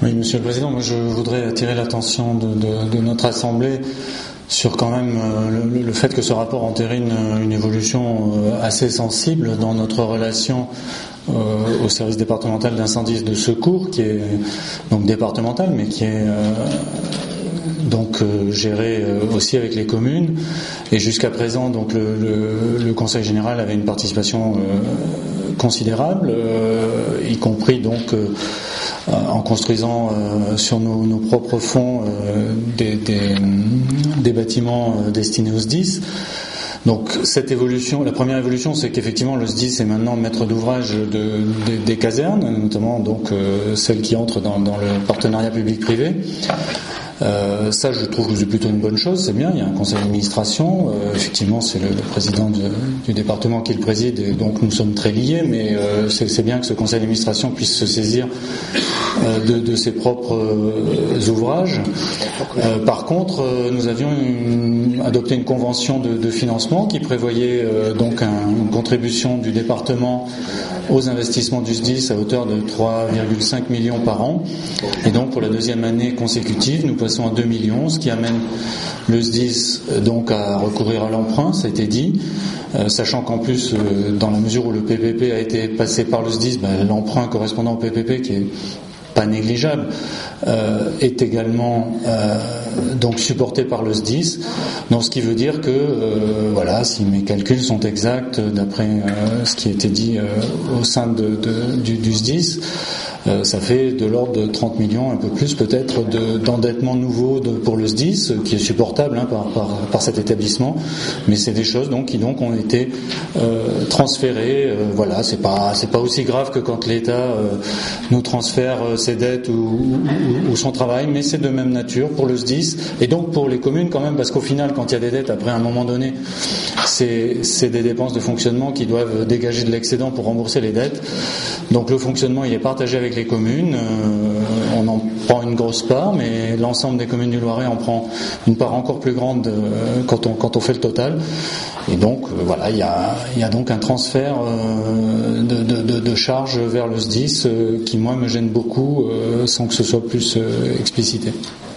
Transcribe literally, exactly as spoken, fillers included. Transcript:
Oui, Monsieur le Président, moi je voudrais attirer l'attention de, de, de notre Assemblée sur quand même euh, le, le fait que ce rapport entérine une évolution euh, assez sensible dans notre relation euh, au service départemental d'incendie et de secours, qui est donc départemental, mais qui est euh, donc euh, géré euh, aussi avec les communes. Et jusqu'à présent, donc le, le, le Conseil général avait une participation euh, considérable, euh, y compris donc euh, en construisant euh, sur nos, nos propres fonds euh, des, des, des bâtiments euh, destinés au S D I S. Donc cette évolution, la première évolution, c'est qu'effectivement le S D I S est maintenant maître d'ouvrage de, de, des casernes, notamment donc euh, celles qui entrent dans, dans le partenariat public-privé. Euh, ça, je trouve que c'est plutôt une bonne chose, c'est bien. Il y a un conseil d'administration. Euh, effectivement, c'est le, le président de, du département qui le préside, et donc nous sommes très liés. Mais euh, c'est, c'est bien que ce conseil d'administration puisse se saisir euh, de, de ses propres euh, ouvrages. Euh, par contre, euh, nous avions une, adopté une convention de, de financement qui prévoyait euh, donc un, une contribution du département aux investissements du S D I S à hauteur de trois virgule cinq millions par an. Et donc, pour la deuxième année consécutive, nous passons à deux millions, ce qui amène le S D I S donc à recourir à l'emprunt, ça a été dit, euh, sachant qu'en plus, euh, dans la mesure où le P P P a été passé par le S D I S, ben, l'emprunt correspondant au P P P, qui est pas négligeable, euh, est également euh, donc supporté par le S D I S. Donc ce qui veut dire que euh, voilà, si mes calculs sont exacts d'après euh, ce qui a été dit euh, au sein de, de, du, du S D I S, euh, ça fait de l'ordre de trente millions, un peu plus peut-être, de, d'endettement nouveau de, pour le S D I S, qui est supportable hein, par, par, par cet établissement. Mais c'est des choses donc qui donc ont été euh, transférées. Euh, voilà, c'est pas c'est pas aussi grave que quand l'État euh, nous transfère euh, ses dettes ou, ou, ou son travail, mais c'est de même nature pour le S D I S et donc pour les communes quand même, parce qu'au final, quand il y a des dettes, après à un moment donné, c'est, c'est des dépenses de fonctionnement qui doivent dégager de l'excédent pour rembourser les dettes. Donc le fonctionnement, il est partagé avec les communes. Euh, on en prend une grosse part, mais l'ensemble des communes du Loiret en prend une part encore plus grande euh, quand on quand on fait le total. Et donc euh, voilà, il y a il y a donc un transfert euh, de, de, de, de charges vers le S D I S euh, qui moi me gêne beaucoup euh, sans que ce soit plus euh, explicité.